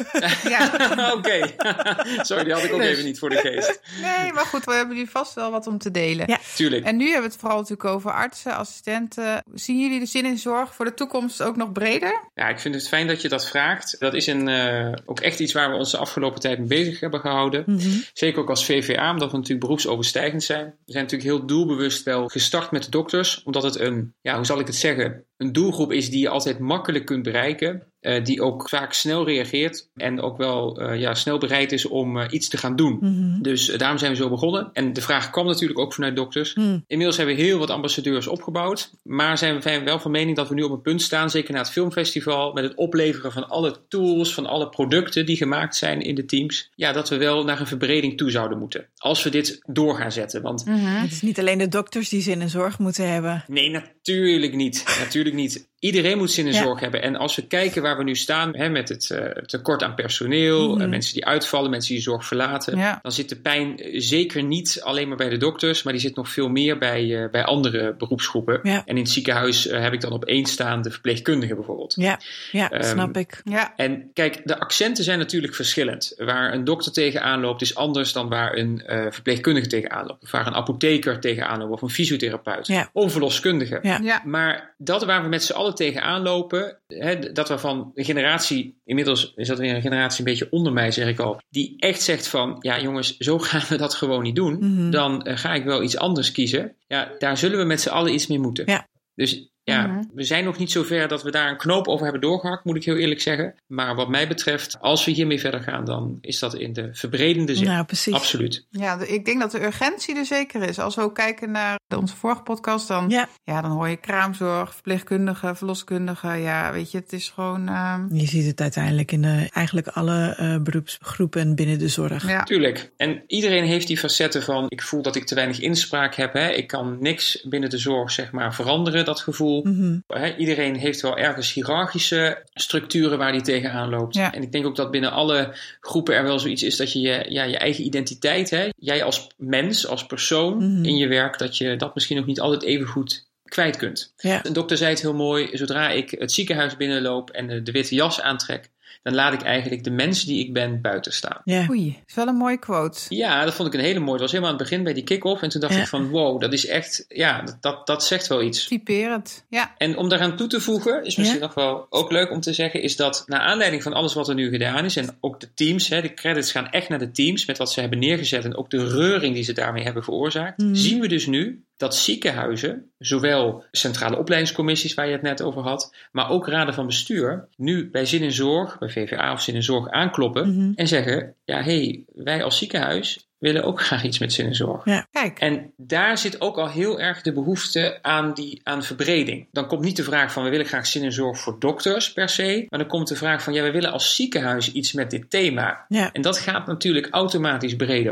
Oké. Sorry, die had ik ook even niet voor de geest. Nee, maar goed, we hebben nu vast wel wat om te delen. Ja, tuurlijk. En nu hebben we het vooral natuurlijk over artsen, assistenten. Zien jullie de Zin in Zorg voor de toekomst ook nog breder? Ja, ik vind het fijn dat je dat vraagt. Dat is ook echt iets waar we ons de afgelopen tijd mee bezig hebben gehouden. Mm-hmm. Zeker ook als VVA, omdat we natuurlijk beroepsoverstijgend zijn. We zijn natuurlijk heel doelbewust wel gestart met de dokters, omdat het een doelgroep is die je altijd makkelijk kunt bereiken. Die ook vaak snel reageert en ook wel snel bereid is om iets te gaan doen. Mm-hmm. Dus daarom zijn we zo begonnen. En de vraag kwam natuurlijk ook vanuit dokters. Mm. Inmiddels hebben we heel wat ambassadeurs opgebouwd. Maar zijn we wel van mening dat we nu op een punt staan, zeker na het filmfestival, met het opleveren van alle tools, van alle producten die gemaakt zijn in de teams. Ja, dat we wel naar een verbreding toe zouden moeten. Als we dit door gaan zetten. Want het is niet alleen de dokters die Zin in Zorg moeten hebben. Nee, natuurlijk niet. Natuurlijk niet. Iedereen moet Zin in Zorg hebben. En als we kijken waar we nu staan met het tekort aan personeel, mensen die uitvallen, mensen die zorg verlaten, dan zit de pijn zeker niet alleen maar bij de dokters, maar die zit nog veel meer bij andere beroepsgroepen. Ja. En in het ziekenhuis heb ik dan op één staan de verpleegkundigen bijvoorbeeld. Ja, snap ik. Ja. En kijk, de accenten zijn natuurlijk verschillend. Waar een dokter tegenaan loopt is anders dan waar een verpleegkundige tegenaan loopt. Of waar een apotheker tegenaan loopt of een fysiotherapeut. Ja. Of een verloskundige. Ja. Maar dat waar we met z'n allen tegenaan lopen, dat waarvan een generatie, inmiddels is dat weer een generatie een beetje onder mij, zeg ik al, die echt zegt van, ja jongens, zo gaan we dat gewoon niet doen. Mm-hmm. Dan ga ik wel iets anders kiezen. Ja, daar zullen we met z'n allen iets mee moeten. Ja. Dus we zijn nog niet zo ver dat we daar een knoop over hebben doorgehakt, moet ik heel eerlijk zeggen. Maar wat mij betreft, als we hiermee verder gaan, dan is dat in de verbredende zin. Nou, precies. Absoluut. Ja, ik denk dat de urgentie er zeker is. Als we ook kijken naar onze vorige podcast, dan hoor je kraamzorg, verpleegkundigen, verloskundigen. Ja, weet je, het is gewoon... Je ziet het uiteindelijk in eigenlijk alle beroepsgroepen binnen de zorg. Ja. Tuurlijk. En iedereen heeft die facetten van, ik voel dat ik te weinig inspraak heb. Ik kan niks binnen de zorg, zeg maar, veranderen, dat gevoel. Mm-hmm. Iedereen heeft wel ergens hiërarchische structuren waar die tegenaan loopt. Ja. En ik denk ook dat binnen alle groepen er wel zoiets is dat je je eigen identiteit, jij als mens, als persoon in je werk, dat je dat misschien ook niet altijd even goed kwijt kunt. Ja. Een dokter zei het heel mooi, zodra ik het ziekenhuis binnenloop en de witte jas aantrek, dan laat ik eigenlijk de mens die ik ben buiten staan. Ja. Oei, dat is wel een mooie quote. Ja, dat vond ik een hele mooie. Het was helemaal aan het begin bij die kick-off. En toen dacht ik van, wow, dat is echt, dat zegt wel iets. Typerend, ja. En om daaraan toe te voegen, is misschien nog wel ook leuk om te zeggen, is dat naar aanleiding van alles wat er nu gedaan is, en ook de teams, de credits gaan echt naar de teams, met wat ze hebben neergezet en ook de reuring die ze daarmee hebben veroorzaakt, zien we dus nu dat ziekenhuizen, zowel centrale opleidingscommissies waar je het net over had, maar ook raden van bestuur, nu bij Zin in Zorg, bij VVA of Zin in Zorg aankloppen en zeggen, wij als ziekenhuis willen ook graag iets met Zin in Zorg. Ja. Kijk. En daar zit ook al heel erg de behoefte aan verbreding. Dan komt niet de vraag van, we willen graag Zin in Zorg voor dokters per se, maar dan komt de vraag van, we willen als ziekenhuis iets met dit thema. Ja. En dat gaat natuurlijk automatisch breder. Ja.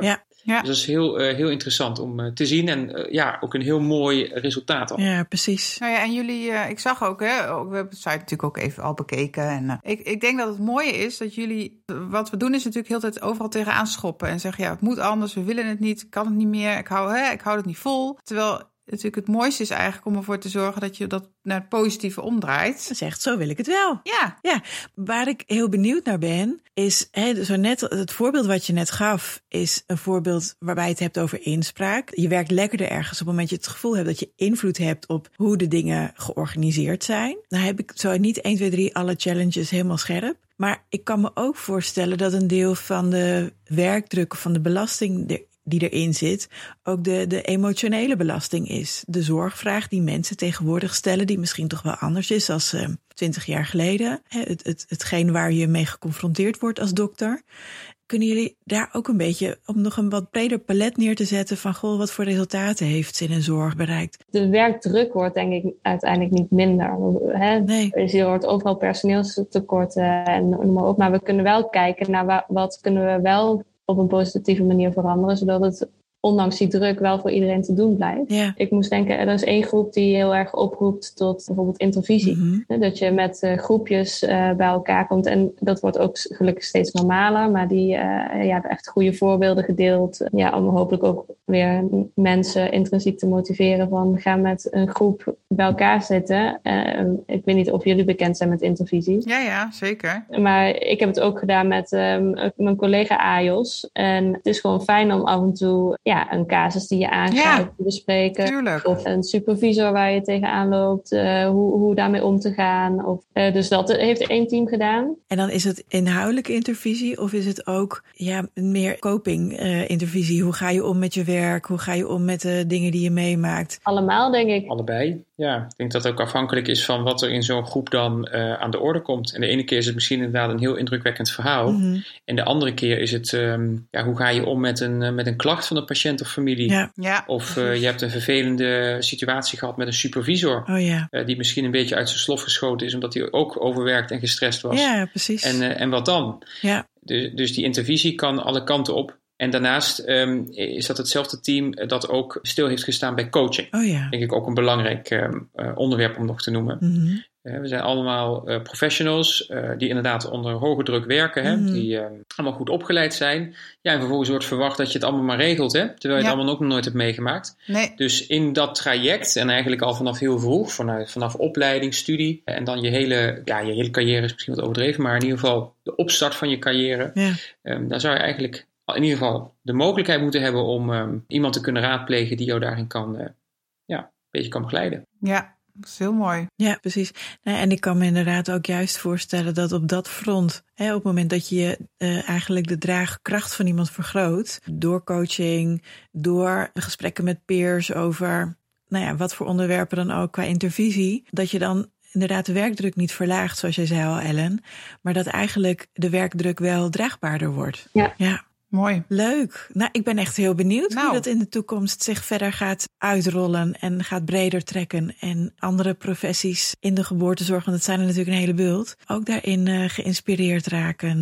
Dus dat is heel interessant om te zien. En ook een heel mooi resultaat al. Ja, precies. Nou ja, en jullie, ik zag ook, we hebben het site natuurlijk ook even al bekeken. En ik denk dat het mooie is dat jullie, wat we doen is natuurlijk heel de tijd overal tegenaan schoppen. En zeggen, het moet anders, we willen het niet, ik kan het niet meer, ik hou het niet vol. Terwijl natuurlijk het mooiste is eigenlijk om ervoor te zorgen dat je dat naar het positieve omdraait. Dat zegt, zo wil ik het wel. Ja. Waar ik heel benieuwd naar ben, is zo net het voorbeeld wat je net gaf, is een voorbeeld waarbij je het hebt over inspraak. Je werkt lekkerder ergens op het moment dat je het gevoel hebt dat je invloed hebt op hoe de dingen georganiseerd zijn. Dan heb ik zo niet 1, 2, 3 alle challenges helemaal scherp. Maar ik kan me ook voorstellen dat een deel van de werkdruk of van de belasting die erin zit, ook de emotionele belasting is. De zorgvraag die mensen tegenwoordig stellen, die misschien toch wel anders is als 20 jaar geleden. Hetgeen waar je mee geconfronteerd wordt als dokter. Kunnen jullie daar ook een beetje, om nog een wat breder palet neer te zetten van, wat voor resultaten heeft Zin en Zorg bereikt? De werkdruk wordt denk ik uiteindelijk niet minder. Nee. Er wordt overal personeelstekorten en noem maar op. Maar we kunnen wel kijken naar wat kunnen we wel op een positieve manier veranderen, zodat het ondanks die druk wel voor iedereen te doen blijft. Ja. Ik moest denken, er is 1 groep die heel erg oproept tot bijvoorbeeld intervisie. Mm-hmm. Dat je met groepjes bij elkaar komt. En dat wordt ook gelukkig steeds normaler. Maar die hebben echt goede voorbeelden gedeeld. Om hopelijk ook weer mensen intrinsiek te motiveren van ga met een groep bij elkaar zitten. Ik weet niet of jullie bekend zijn met intervisie. Ja, zeker. Maar ik heb het ook gedaan met mijn collega AJOS. En het is gewoon fijn om af en toe een casus die je aangrijpt te bespreken. Tuurlijk. Of een supervisor waar je tegenaan loopt. Hoe daarmee om te gaan. Dus dat heeft 1 team gedaan. En dan is het inhoudelijke intervisie of is het ook meer coping intervisie? Hoe ga je om met je werk? Hoe ga je om met de dingen die je meemaakt? Allemaal, denk ik. Allebei. Ja, ik denk dat het ook afhankelijk is van wat er in zo'n groep dan aan de orde komt. En de ene keer is het misschien inderdaad een heel indrukwekkend verhaal. Mm-hmm. En de andere keer is het, hoe ga je om met een klacht van de patiënt of familie? Ja. Of je hebt een vervelende situatie gehad met een supervisor. Die misschien een beetje uit zijn slof geschoten is, omdat hij ook overwerkt en gestrest was. Ja, precies. En wat dan? Ja. Dus die intervisie kan alle kanten op. En daarnaast is dat hetzelfde team dat ook stil heeft gestaan bij coaching. Denk ik ook een belangrijk onderwerp om nog te noemen. Mm-hmm. We zijn allemaal professionals die inderdaad onder hoge druk werken. Hè, mm-hmm. Die allemaal goed opgeleid zijn. Ja, en vervolgens wordt verwacht dat je het allemaal maar regelt. Hè, terwijl je het allemaal ook nog nooit hebt meegemaakt. Nee. Dus in dat traject, en eigenlijk al vanaf heel vroeg, vanaf opleiding, studie. En dan je hele carrière is misschien wat overdreven. Maar in ieder geval de opstart van je carrière. Daar zou je eigenlijk in ieder geval de mogelijkheid moeten hebben om iemand te kunnen raadplegen die jou daarin een beetje kan begeleiden. Ja, dat is heel mooi. Ja, precies. En ik kan me inderdaad ook juist voorstellen dat op dat front, op het moment dat je eigenlijk de draagkracht van iemand vergroot, door coaching, door gesprekken met peers over wat voor onderwerpen dan ook qua intervisie, dat je dan inderdaad de werkdruk niet verlaagt, zoals jij zei al, Ellen, maar dat eigenlijk de werkdruk wel draagbaarder wordt. Ja. Mooi. Leuk. Ik ben echt heel benieuwd hoe dat in de toekomst zich verder gaat uitrollen en gaat breder trekken. En andere professies in de geboortezorg, want dat zijn er natuurlijk een hele bult, ook daarin geïnspireerd raken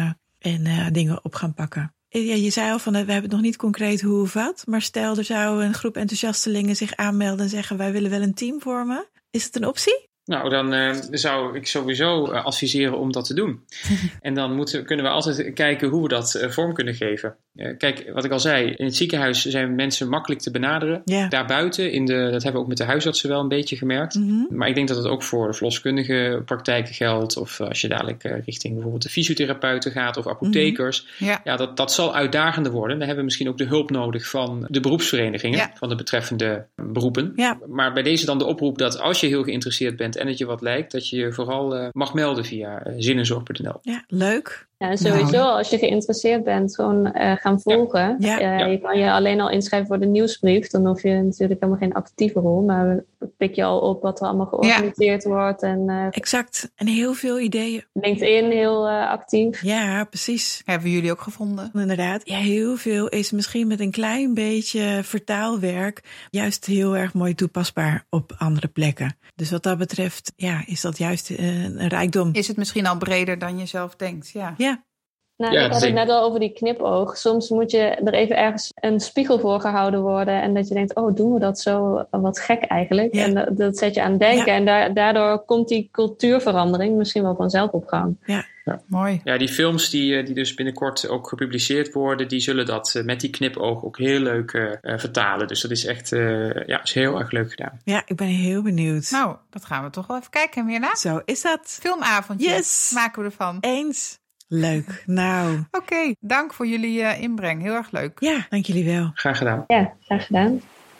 en dingen op gaan pakken. Je zei al van, we hebben het nog niet concreet hoe of wat, maar stel er zou een groep enthousiastelingen zich aanmelden en zeggen wij willen wel een team vormen. Is het een optie? Nou, dan zou ik sowieso adviseren om dat te doen. En dan kunnen we altijd kijken hoe we dat vorm kunnen geven. Kijk, wat ik al zei, in het ziekenhuis zijn mensen makkelijk te benaderen. Yeah. Daarbuiten, dat hebben we ook met de huisartsen wel een beetje gemerkt. Mm-hmm. Maar ik denk dat het ook voor de verloskundige praktijken geldt. Of als je dadelijk richting bijvoorbeeld de fysiotherapeuten gaat of apothekers. Mm-hmm. Ja, dat zal uitdagender worden. Dan hebben we misschien ook de hulp nodig van de beroepsverenigingen. Van de betreffende beroepen. Ja. Maar bij deze dan de oproep dat als je heel geïnteresseerd bent en het je wat lijkt, dat je je vooral mag melden via zinenzorg.nl. Ja, leuk. Ja, sowieso, als je geïnteresseerd bent, gewoon gaan volgen. Je kan je alleen al inschrijven voor de nieuwsbrief. Dan hoef je natuurlijk helemaal geen actieve rol. Maar pik je al op wat er allemaal georganiseerd wordt. En, exact. En heel veel ideeën. LinkedIn heel actief. Ja, precies. Hebben jullie ook gevonden? Inderdaad. Ja, heel veel is misschien met een klein beetje vertaalwerk juist heel erg mooi toepasbaar op andere plekken. Dus wat dat betreft, is dat juist een rijkdom. Is het misschien al breder dan je zelf denkt? Ja. Nou, Ja, ik had het zeker. net al over die knipoog. Soms moet je er even ergens een spiegel voor gehouden worden. En dat je denkt, doen we dat zo wat gek eigenlijk? Ja. En dat zet je aan het denken. Ja. En daardoor komt die cultuurverandering misschien wel vanzelf op gang. Mooi. Ja, die films die dus binnenkort ook gepubliceerd worden, die zullen dat met die knipoog ook heel leuk vertalen. Dus dat is echt is heel erg leuk gedaan. Ja, ik ben heel benieuwd. Nou, dat gaan we toch wel even kijken, Mirna. Zo is dat. Filmavondje Yes. maken we ervan. Eens. Leuk. Nou, Oké, dank voor jullie inbreng. Heel erg leuk. ja, dank jullie wel. Graag gedaan. Ja, graag gedaan.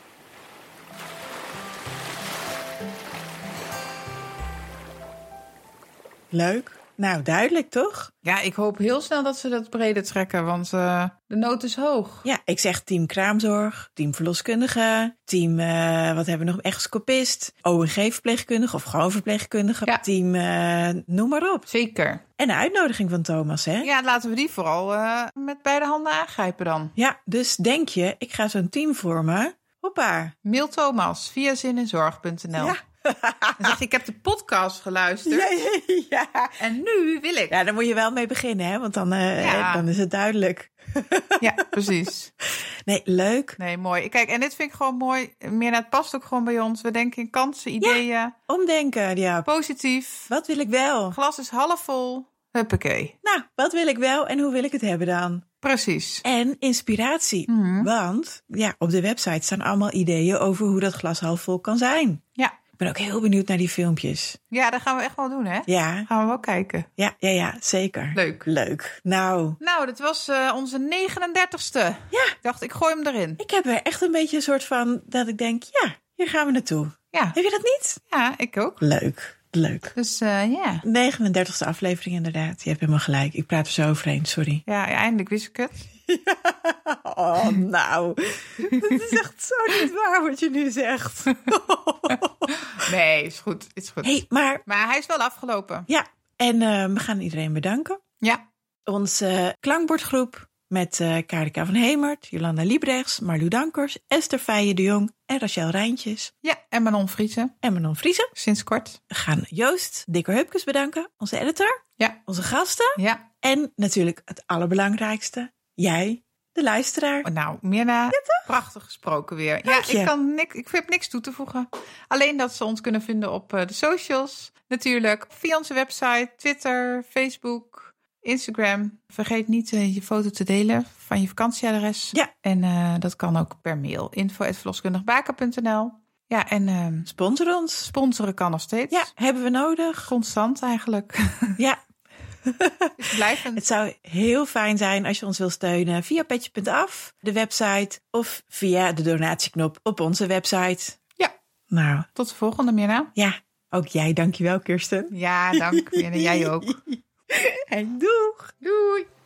Leuk. Nou, duidelijk toch? Ja, ik hoop heel snel dat ze dat breder trekken, want de nood is hoog. Ja, ik zeg team kraamzorg, team verloskundige, team, wat hebben we nog, echoscopist, ONG-verpleegkundige of gewoon verpleegkundige, Ja. team, noem maar op. Zeker. En de uitnodiging van Thomas, hè? Ja, laten we die vooral met beide handen aangrijpen dan. Ja, dus denk je, ik ga zo'n team vormen. Hoppa. Mail Thomas via zininzorg.nl. Ja. Dan zegt hij, ik heb de podcast geluisterd Ja. en nu wil ik. Ja, daar moet je wel mee beginnen, hè? Want dan, dan is het duidelijk. Ja, precies. Nee, leuk. Nee, mooi. Kijk, en dit vind ik gewoon mooi. Mirna, het past ook gewoon bij ons. We denken in kansen, ideeën. Omdenken, ja. Positief. Wat wil ik wel? Glas is half vol. Huppakee. Nou, wat wil ik wel en hoe wil ik het hebben dan? Precies. En inspiratie. Want ja, op de website staan allemaal ideeën over hoe dat glas half vol kan zijn. Ja. Ik ben ook heel benieuwd naar die filmpjes. Ja, dat gaan we echt wel doen, hè? Ja, Gaan we wel kijken. ja, zeker. Leuk. Nou, Nou, dat was onze 39ste. Ja. Ik dacht, ik gooi hem erin. ik heb er echt een beetje een soort van dat ik denk, ja, hier gaan we naartoe. Ja, Heb je dat niet? ja, ik ook. Leuk. Dus ja. 39ste aflevering inderdaad. Je hebt helemaal gelijk. Ik praat er zo overheen, sorry. Ja, eindelijk wist ik het. Oh, nou. Het is echt zo niet waar wat je nu zegt. Nee, is goed. Is goed. Hey, maar Maar hij is wel afgelopen. ja, en we gaan iedereen bedanken. Ja. Onze klankbordgroep met Karika van Hemert, Jolanda Liebrechts, Marlou Dankers, Esther Feijen de Jong en Rachel Rijntjes Ja, en Manon Friese. en Manon Friese. Sinds kort. We gaan Joost Dikker-Hupkes bedanken, onze editor, Ja. onze gasten Ja. en natuurlijk het allerbelangrijkste, jij, de luisteraar. Nou, Mirna, prachtig gesproken weer. Dank je. Ja, ik heb niks toe te voegen. Alleen dat ze ons kunnen vinden op de socials. Natuurlijk, via onze website, Twitter, Facebook, Instagram. Vergeet niet je foto te delen van je vakantieadres. Ja. En dat kan ook per mail. info@verloskundigbaken.nl. Ja, en Sponsor ons. sponsoren kan nog steeds. Ja, hebben we nodig. Constant eigenlijk. Ja, Is blijvend. het zou heel fijn zijn als je ons wil steunen via petje.af, de website, of via de donatieknop op onze website. Ja, Nou, tot de volgende, Mirna. ja, ook jij, dankjewel Kirsten. Ja, dank. Mirna, jij ook. En doeg! Doei.